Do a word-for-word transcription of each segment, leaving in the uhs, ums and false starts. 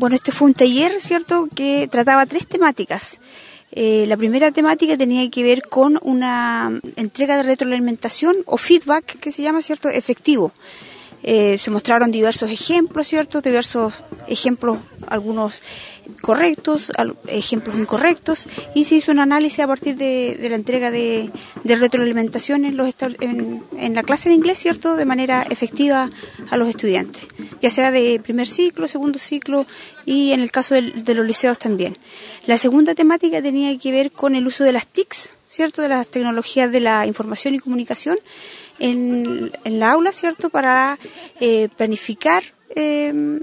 bueno, este fue un taller, ¿cierto?, que trataba tres temáticas. Eh, la primera temática tenía que ver con una entrega de retroalimentación o feedback, que se llama, ¿cierto?, efectivo. Eh, se mostraron diversos ejemplos, ¿cierto?, diversos ejemplos, algunos correctos, al, ejemplos incorrectos, y se hizo un análisis a partir de, de la entrega de, de retroalimentación en, los en, en la clase de inglés, ¿cierto?, de manera efectiva a los estudiantes, ya sea de primer ciclo, segundo ciclo y en el caso de, de los liceos también. La segunda temática tenía que ver con el uso de las T I Cs, ¿cierto?, de las tecnologías de la información y comunicación en, en la aula, ¿cierto?, para eh, planificar eh,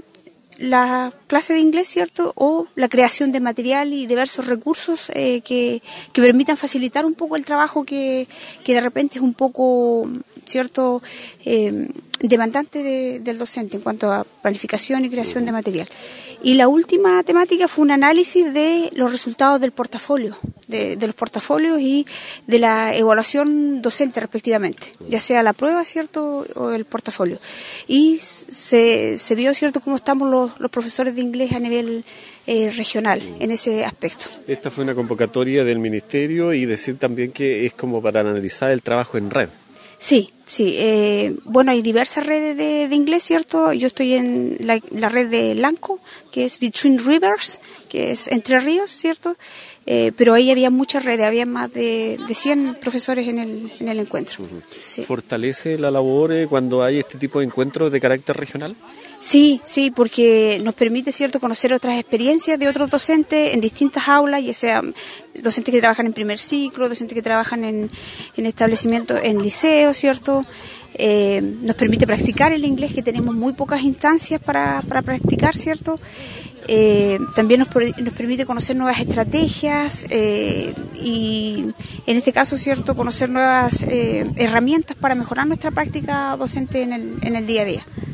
la clase de inglés, ¿cierto?, o la creación de material y diversos recursos eh, que, que permitan facilitar un poco el trabajo que, que de repente es un poco, ¿cierto?, eh, demandante de, del docente en cuanto a planificación y creación de material. Y la última temática fue un análisis de los resultados del portafolio, de, de los portafolios y de la evaluación docente respectivamente, ya sea la prueba, ¿cierto?, o el portafolio. Y se, se vio, ¿cierto?, cómo estamos los, los profesores de inglés a nivel eh, regional en ese aspecto. Esta fue una convocatoria del Ministerio y decir también que es como para analizar el trabajo en red. Sí, sí. Eh, bueno, hay diversas redes de, de inglés, ¿cierto? Yo estoy en la, la red de LANCO, que es Between Rivers, que es Entre Ríos, ¿cierto? Eh, pero ahí había muchas redes, había más de, de cien profesores en el, en el encuentro. Uh-huh. Sí. ¿Fortalece la labor eh, cuando hay este tipo de encuentros de carácter regional? Sí, sí, porque nos permite, ¿cierto?, conocer otras experiencias de otros docentes en distintas aulas, ya sea docentes que trabajan en primer ciclo, docentes que trabajan en, en establecimientos, en liceos, ¿cierto? Eh, nos permite practicar el inglés, que tenemos muy pocas instancias para, para practicar, ¿cierto? Eh, también nos, nos permite conocer nuevas estrategias eh, y en este caso, ¿cierto?, conocer nuevas eh, herramientas para mejorar nuestra práctica docente en el, en el día a día.